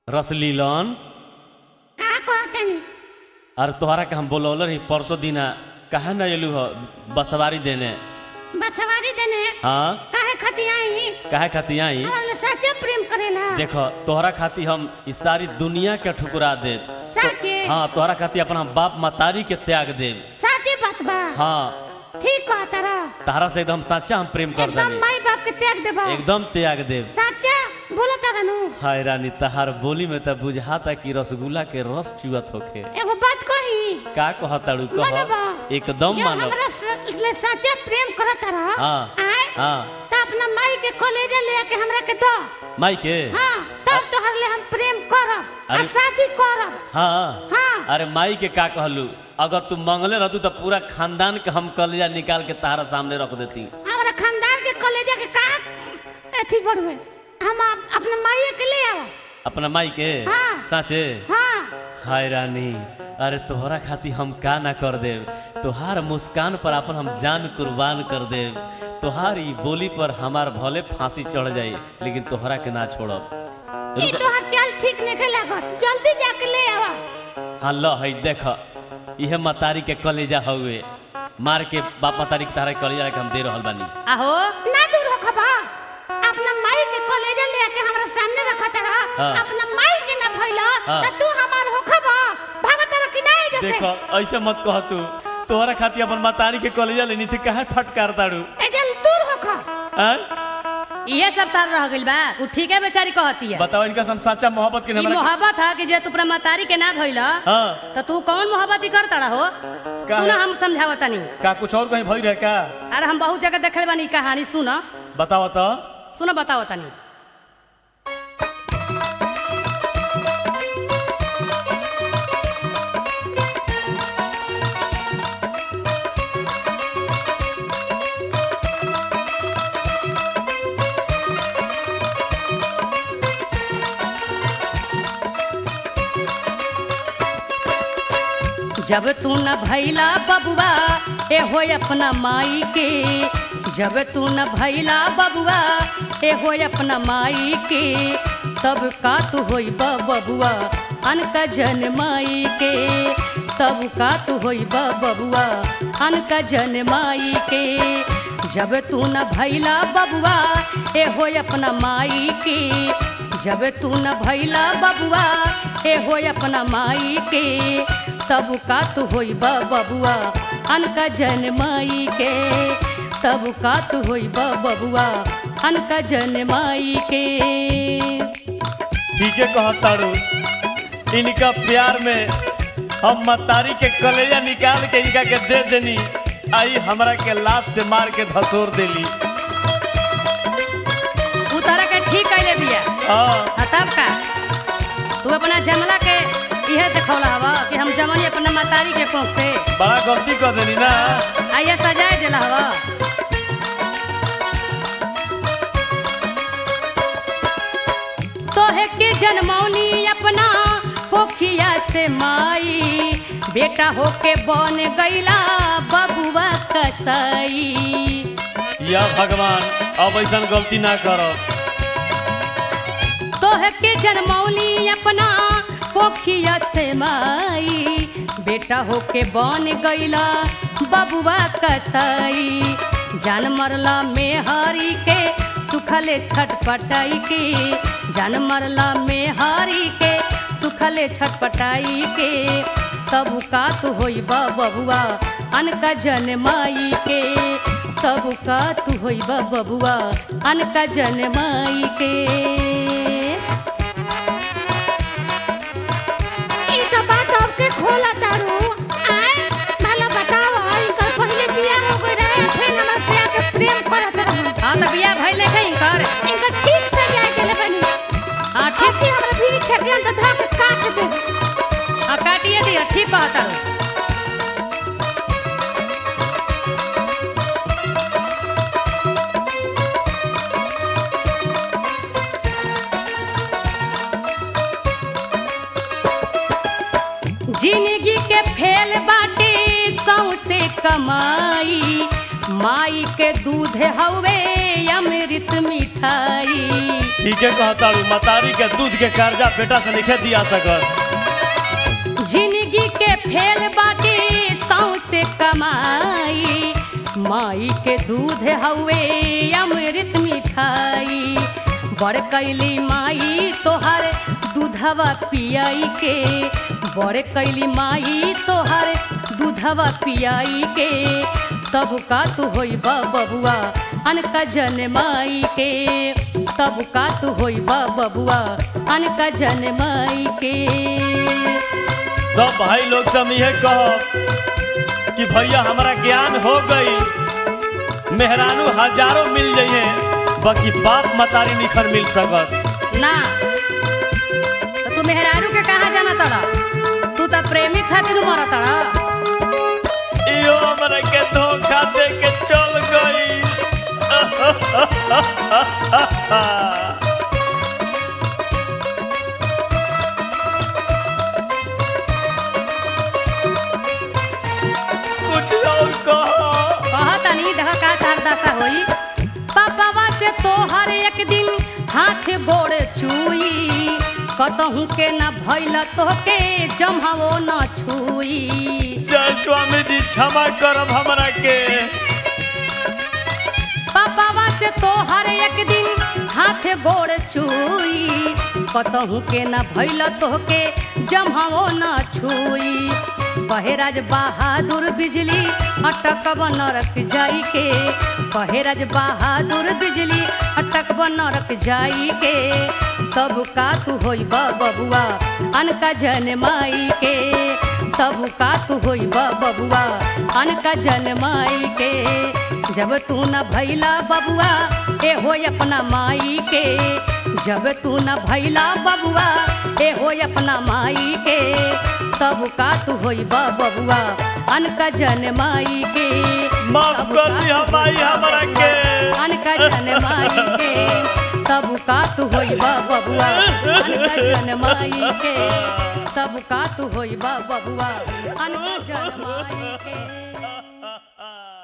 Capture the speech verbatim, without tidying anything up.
रसलीलन का कहतनी अरे तोहरा के हम बोलौल रही परसों दिना कहा न एलू हो बसवारी देने बसवारी देने हाँ काहे खतियाई काहे खाती आई और सच्चे प्रेम करेला देखो तोहरा खाती हम इस सारी दुनिया के ठुकरा दे सच्चे हाँ तोहरा खाती अपना बाप मतारी के त्याग दे सच्ची बात बा हाँ ठीक कहता रहा तहरा से एकदम सच्चा हम प्रेम कर एकदम देनी माई बाप के त्याग देबा एकदम त्याग देव सच्चा बोला तारा नु हाय रानी तहार बोली में तो बुझाता कि रसगुल्ला के रस चुअत होखे एगो बात कही का कहताड़ू मानबा कह एकदम जब मानब हमरा स- ले सच्चा प्रेम करत रहा हाँ आए हाँ त अपना माई के कॉलेज ले आके हमरा के दो माई के हां तब तोहर ले हम प्रेम करब आ अरे- शादी करब हाँ हां अरे माई के का कहलू अगर तू मंगले रहतू तो पूरा खानदान के हम कलिया निकाल के तारा सामने रख देती हमरा खानदान के कॉलेज के का अथी बढ़वे हम आप- अपने माई के ले आवा अपना माई के हाँ। साचे हां हाय रानी अरे तोहरा खाती हम का ना कर देव तोहार मुस्कान पर अपन हम जान कुर्बान कर देव तोहार ई बोली पर हमार भले फांसी चढ़ जाई लेकिन तोहरा के ना छोड़ब ई रुक- तोहर चाल ठीक नहीं लागत जल्दी जाके ले आवा हाँ ल है देख इहे मतारी के कलेजा हउए मार के बाप मतारी के तारा के कलेजा के हम दे रहल बानी आहो ना दूर हो खबा अपना माई के कॉलेज ले आके हमरा सामने रखत रहा हाँ। अपना माई के ना भइला हाँ। त तू हमार हो खबा भागत रह कि नहीं जैसे देखो ऐसे मत कह तू तोहरा खाती अपन मतारी के कलेजा लेनी से काहे फटकार ताड़ू एजल दूर हो खा हैं इहे सब तार रह गइल बा उ ठीके बेचारी कहती है बताओ इनका हम सच्चा मोहब्बत के ई हमरा मोहब्बत है कि जे तू अपना मतारी के ना भइल हाँ त तू कौन मोहब्बत करता रहो का सुना है? हम समझावतनी का कुछ और कहीं भई रहे का अरे हम बहुत जगह देखले बानी ई कहानी सुन बताओ तो सुन बताओ तनी जब तू न भैला बबुआ ए हो अपना माई के जब तू न भैला बबुआ ए हो अपना माई के तब का तू होई बबुआ अनका जन माई के तब का तू होई बबुआ अनका जन माई के जब तू न भैला बबुआ ए हो अपना माई के जब तू न भैला बबुआ ए हो अपना माई के तब का तू होई बबुआ अनका जन माई के तब का तू होई बबुआ अनका जन माई के ठीक है कहताड़ू इनका प्यार में हम मतारी के कलेजा निकाल के इनका के दे देनी आई हमरा के लात से मार के धसोर देली उ तरह के ठीक कैले बिया हाँ आ तब का तू अपना जमला के इहे देखौला हवा कि हम जमनी अपना मतारी के कोख से बड़ा गलती कर देनी ना आइए सजाए देला हवा तोहे के जनमौली अपना पोखिया से माई बेटा होके बन गईला बबुआ कसाई या भगवान अब ऐसा गलती ना करो तोह के जनमौली अपना पोखिया से माई बेटा होके बन गईला बबुआ कसाई जान मरला मेहरी के सुखले छटपटाई के जान मरला मेहरी के सुखले छटपटाई के तब का तू होई बबुआ अनका जन माई के तब का तू होई बबुआ अनका जन माई के ई तो बात अब के खोला तारू आए भला बताओ इनकर पहले बियाह हो गई रहे फिर हमरा से आके प्रेम करत रहा हाँ तो बिया भइले कहीं कर इनकर ठीक से जाए के बनी हाँ ठीक ठीक हमरा भी छकेल त धा के काट दे हाँ काटिए दिया ठीक कहता हूँ जिंदगी के फेल बाटे सौसे कमाई माई के दूध हवे अमृत मिठाई। ठीक है कहताड़ू, मतारी के दूध के कर्जा बेटा से नहीं दिया सकत। जिंदगी के फेल बाटे सौंसे कमाई, माई के दूध हवे अमृत मिठाई। बड़ कैली माई तोहर दूधवा पियाई के, बड़ कैली माई तोहर दूधवा पियाई के। तब का तू होई बबुआ अनका जन माई के, तब का तू होई बबुआ अनका जन माई के। सब भाई लोग से हम यह कहो कि भैया हमारा ज्ञान हो गई, मेहरानू हजारों मिल जाइए, बाकी बाप मतारी निखर मिल सकत ना। तो तू मेहरारू के कहाँ जाना तड़ा? तू तो प्रेमी खातिर मरा तड़ा। यो हमरा के धोखा दे के चल गई। कुछ और कहो। कहा तनी देख का तार दशा होई। पापावा से तोहर एक दिन हाथ गोड़ छुई, कतहू के न भइल तोहके जम्हाओ न छुई। जय स्वामी जी क्षमा करब हमरा के। पापावा से तोहर एक दिन हाथ गोड़ छुई, कतहू के न भइल तोहके जम्हाओ न छुई। बहेराज बहादुर बिजली अटक नरक जाई के, बहेराज बहादुर बिजली अटक नरक जाई के। तब का तू होई बबुआ अनका जन माई के, तब का तू होई बबुआ अनका जन माई के। जब तू न भैला बबुआ ए हो अपना माई के, जब तू न भैला बबुआ ए हो अपना माई के। तब का तू होई बबुआ अनका जन माई के। माफ कर दी हमारी हमरा के। अनका जन माई के। तब का तू होई बबुआ अनका जन माई के, तब का तू होई बबुआ अनका जन माई के।